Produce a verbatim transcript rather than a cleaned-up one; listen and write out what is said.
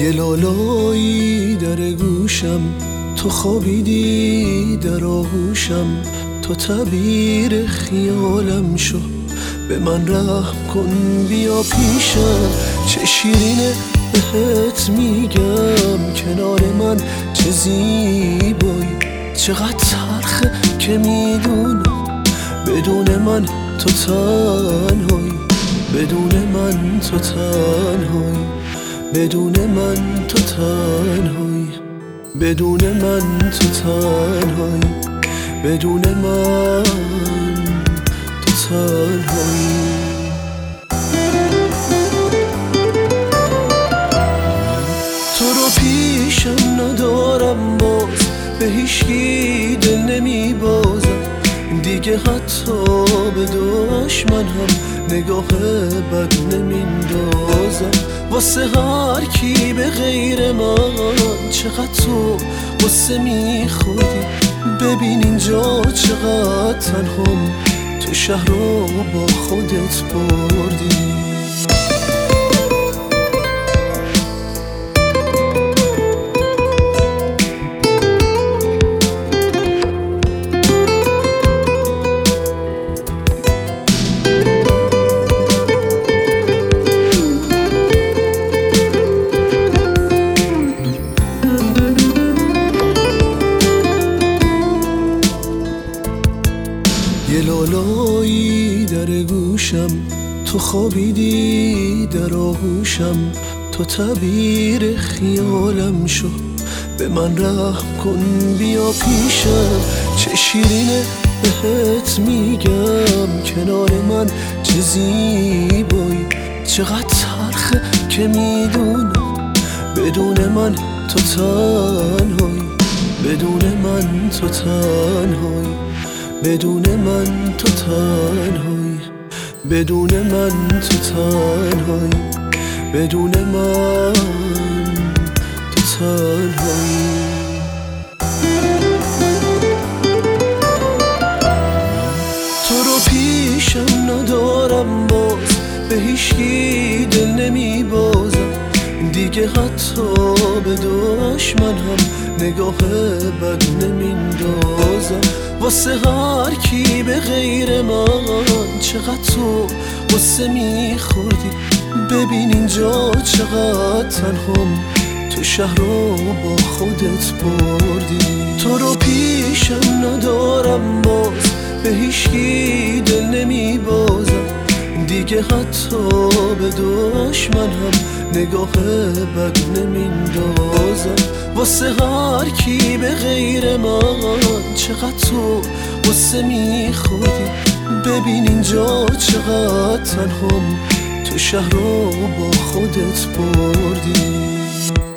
یه لالایی در گوشم، تو خوابیدی در آغوشم، تو تعبیر خیالم شو، به من رحم کن بیا پیشم. چه شیرینه بهت میگم کنار من، چه زیبایی، چقدر تلخه که میدونم بدون من تو تنهایی، بدون من تو تنهایی، بدون من تو تنهایی، بدون من تو تنهایی، بدون من تو تنهایی. تو رو پیشم ندارم باز، به هیچکی دل نمی بازم دیگه، حتی به دشمن هم نگاه بد نمیندازم. واسه هر کی به غیر من چقدر تو واسه میخوری، ببین اینجا چقدر تنهام، تو شهر رو با خودت بردی. یه لالایی در گوشم، تو خوابیدی در آغوشم، تو تعبیر خیالم شو، به من رحم کن بیا پیشم. چه شیرینه بهت میگم کنار من، چه زیبایی، چقدر تلخه که میدونم بدون من تو تنهایی، بدون من تو تنهایی، بدون من تو تنهایی، بدون من تو تنهایی، بدون من تو تنهایی. تو رو پیشم ندارم باز، به هیچکی دل نمی بازم دیگه، حتی به دشمن هم نگاه بد نمیندازم. واسه هر کی به غیر من چقدر تو واسه میخوردی، ببین اینجا چقدر تنهام، تو شهر رو با خودت بردی. تو رو پیشم ندارم باز، به هیچکی دل نمی بازم دیگه، حتی به دشمن هم نگاه بد نمیندازم. واسه هر کی به غیر من چقدر تو واسه میخوردی، ببین اینجا چقدر تنهام، تو شهر رو با خودت بردی.